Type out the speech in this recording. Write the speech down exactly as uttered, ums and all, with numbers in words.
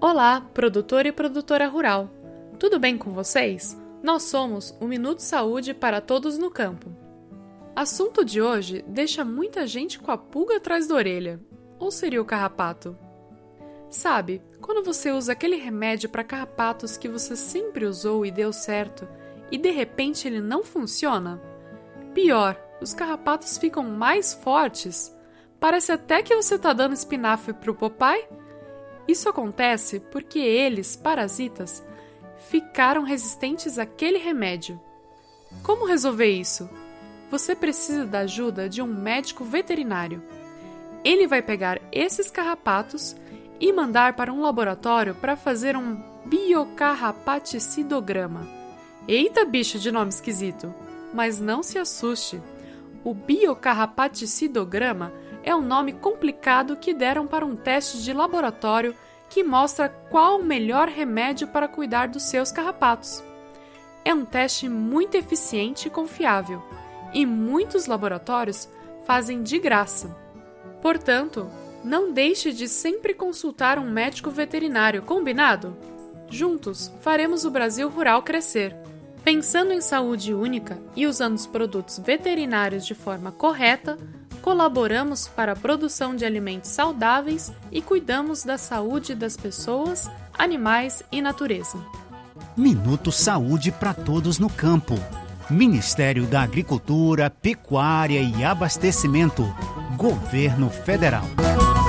Olá, produtor e produtora rural. Tudo bem com vocês? Nós somos o Minuto Saúde para todos no campo. Assunto de hoje deixa muita gente com a pulga atrás da orelha. Ou seria o carrapato? Sabe, quando você usa aquele remédio para carrapatos que você sempre usou e deu certo, e de repente ele não funciona? Pior, os carrapatos ficam mais fortes. Parece até que você está dando espinafre para o papai. Isso acontece porque eles, parasitas, ficaram resistentes àquele remédio. Como resolver isso? Você precisa da ajuda de um médico veterinário. Ele vai pegar esses carrapatos e mandar para um laboratório para fazer um biocarrapaticidograma. Eita, bicho de nome esquisito! Mas não se assuste. O biocarrapaticidograma é um nome complicado que deram para um teste de laboratório que mostra qual o melhor remédio para cuidar dos seus carrapatos. É um teste muito eficiente e confiável, e muitos laboratórios fazem de graça. Portanto, não deixe de sempre consultar um médico veterinário, combinado? Juntos, faremos o Brasil rural crescer. Pensando em saúde única e usando os produtos veterinários de forma correta, colaboramos para a produção de alimentos saudáveis e cuidamos da saúde das pessoas, animais e natureza. Minuto Saúde para todos no campo. Ministério da Agricultura, Pecuária e Abastecimento. Governo Federal.